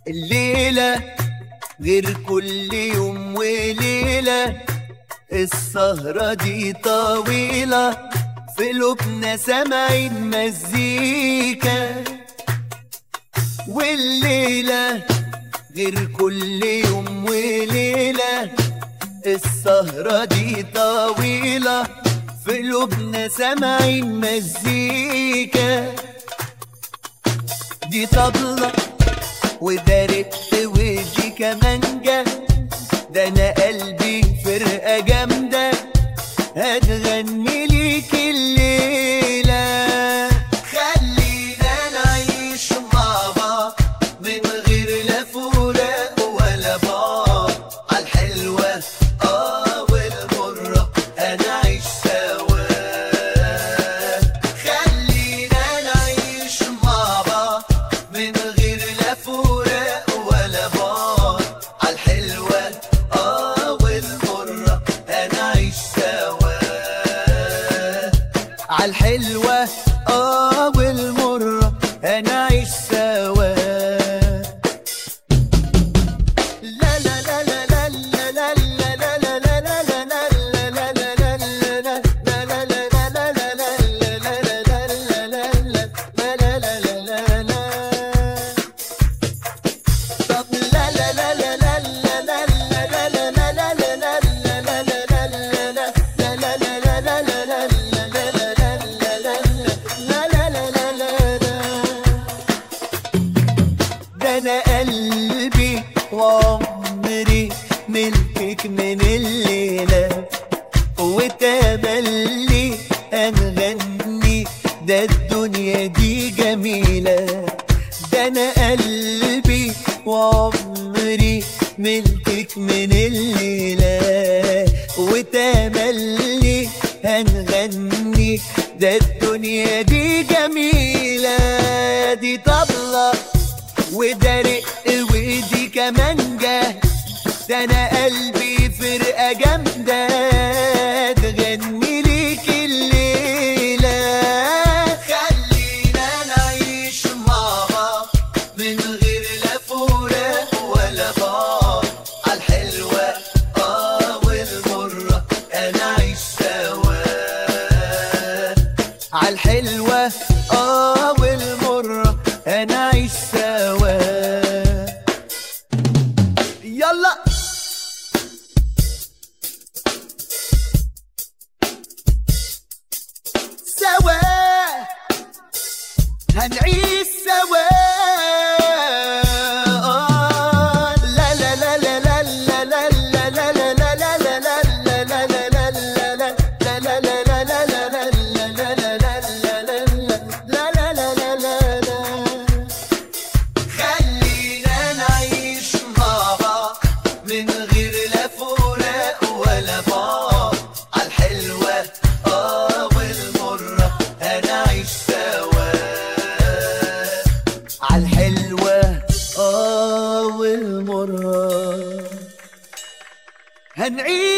الليلة غير كل يوم وليلة، السهرة دي طويلة، في قلوبنا سامعين مزيكا. والليلة غير كل يوم وليلة، السهرة دي طويلة، في قلوبنا سامعين مزيكا. دي طبلة وده رق ودي كمانجة، ده انا قلبي فرقة جامدة هتغني ليك الليلة. خلينا نعيش مع بعض من غير لا فراق ولا بعض، عالحلوة والمرة هنعيش سوا. خلينا نعيش مع بعض من غير لا فراق ولا بعض، عالحلوة والمرة هنعيش سوا. عالحلوة والمرة هنعيش سوا. أنا قلبي وعمري ملكك من الليلة، وتملي هنغني ده الدنيا دي جميلة. ده أنا قلبي وعمري ملكك من الليلة، وتملي هنغني ده الدنيا دي جميلة. دي طبلة وده رق ودي كمانجة، ده انا قلبي فرقة جامدة تغني ليك الليلة. خلينا نعيش مع بعض من غير لا فراق ولا بعض، عالحلوة والمرة هنعيش سوا. عالحلوة والمرة هنعيش سوا. يلا سوا هنعيش سوا. لا لا لا لا لا لا لا لا لا لا لا لا لا لا من غير لا فراق ولا بعض، عالحلوة والمرة هنعيش سوا. عالحلوة والمرة هنعيش